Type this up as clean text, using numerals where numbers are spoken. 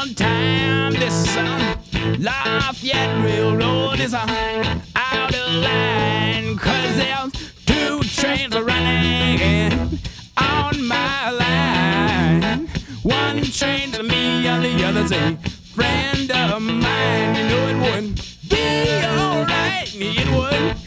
time. This Lafayette Railroad is out of line, 'cause there's two trains are running on my line. One train to me and the other's a friend of mine. You know it would be alright, it would